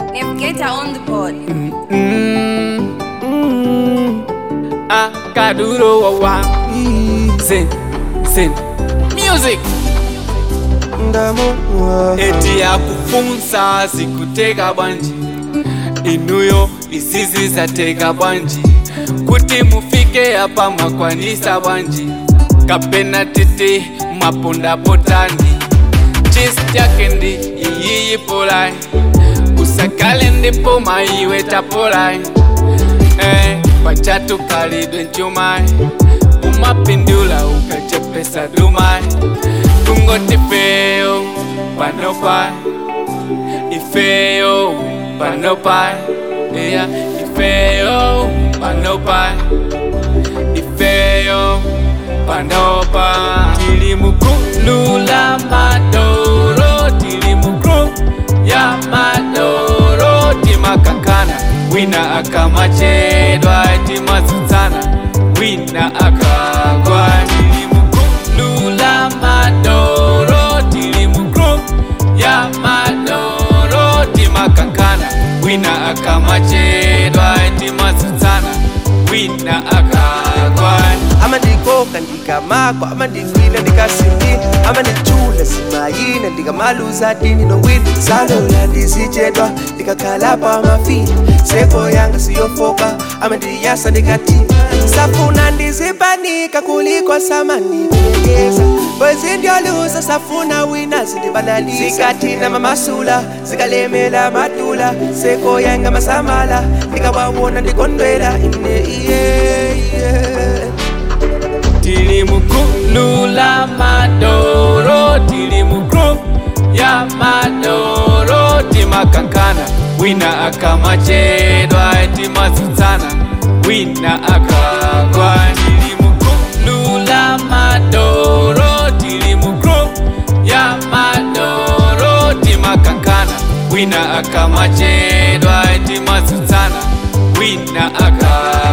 Navigator on the board. Kaduro wawa. Sin. Music. Eti ya kufunza sikuteka banji. Inuyo isizi za teka banji. Kuti mufike hapa makwanisa banji. Kapena tete maponda potani. Chist yake ndi iyi polai. Usakale ndipo maiwe tapolai. Pachatu kalidwe nchumai. Umapindula ukachepesa dumai. Tungoti feo panopai. Ifeo panopai. Ifeo panopai. Ifeo panopai. Tilimukulula madoro. Tilimukulu ya madoro. Timakakana wina akamachedwa. Timazutsana wina akagwa. Tilimukulula madoro. Tilimukulu ya madoro. Timakakana wina akamachedwa. Timazutsana wina akagwa. Amandikoka ndikamakwa, amandikwila ndikasindi, amandichula simayina ndikamaluza dini no win. Salola ndisichedwa ndikakalapa amafini, seko yanga siyofoka amandiyasa ndikatina. Safuna ndizibanika kuliko samandipeleza, bwezi ndioluza safuna wina zindibanalisa. Zikatina mamasula zikalemela madula, seko yanga masamala ndikawawona ndikondwela ine Tilimukulula madoro. Tilimukulu ya madoro. Timakankana wina akamachedwa. Timazutsana wina akagwa. Tilimukulula madoro. Tilimukulu ya madoro. Timakankana wina akamachedwa. Timazutsana wina akagwa.